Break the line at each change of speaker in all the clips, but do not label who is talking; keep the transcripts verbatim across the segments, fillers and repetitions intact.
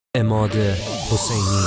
عماد حسینی.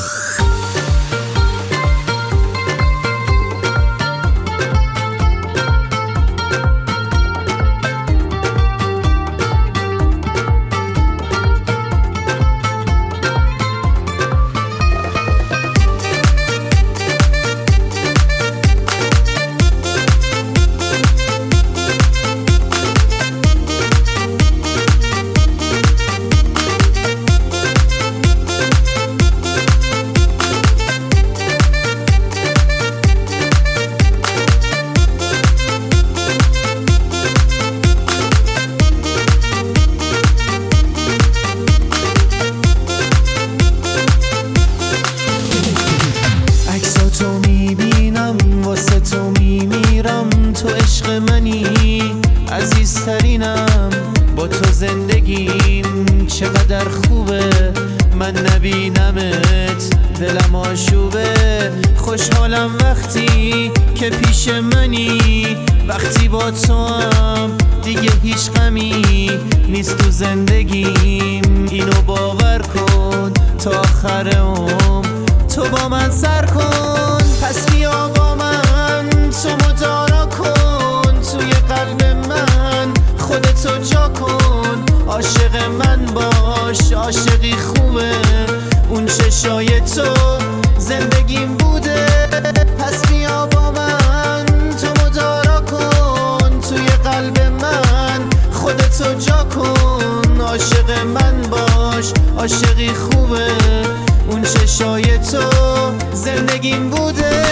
تو میمیرم، تو عشق منی، عزیزترینم، با تو زندگیم چقدر خوبه. من نبینمت دلم آشوبه، خوشحالم وقتی که پیش منی، وقتی با تو هم دیگه هیچ غمی نیست تو زندگیم. اینو باور کن تا آخر عمر تو با من سر کن. پس بیا با من تو مدارا کن، توی قلب من خودتو جا کن. عاشق من باش، عاشقی خوبه، اون چشای تو زندگیم بوده. پس بیا با من تو مدارا کن، توی قلب من خودتو جا کن. عاشق من باش، عاشقی خوبه، اون چشای تو زندگیم بوده.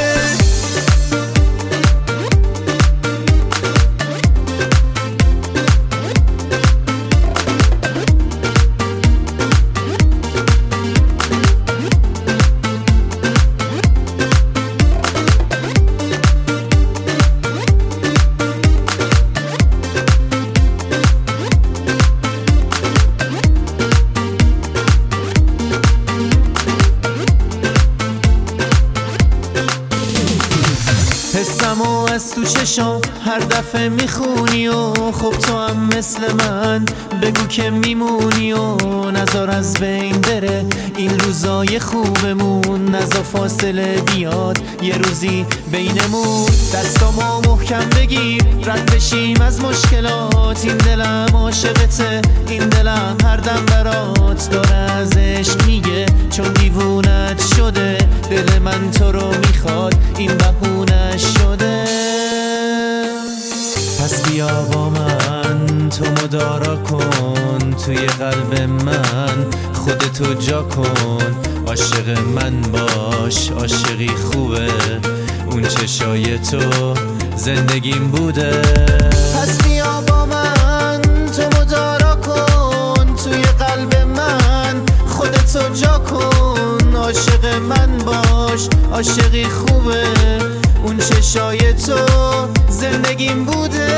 حسمو از تو چشم هر دفعه میخونی و خب تو هم مثل من بگو که میمونی و نظر از بین بره این روزای خوبمون. نزا فاصله بیاد یه روزی بینمون، دستامو محکم بگیر رد بشیم از مشکلات. این دلم عاشقته، این دلم هر دم برات داره از عشق میگه، چون دیوونت شده دل من تو رو میخواد، این بهونش شده. پس بیا با من تو مدارا کن، توی قلب من خودتو جا کن. عاشق من باش، عاشقی خوبه، اون چشای تو زندگیم بوده. پس بیا با من تو مدارا کن، توی قلب من خودتو جا کن. عاشق من باش، عاشقی خوبه، اون چشای تو زندگیم بوده.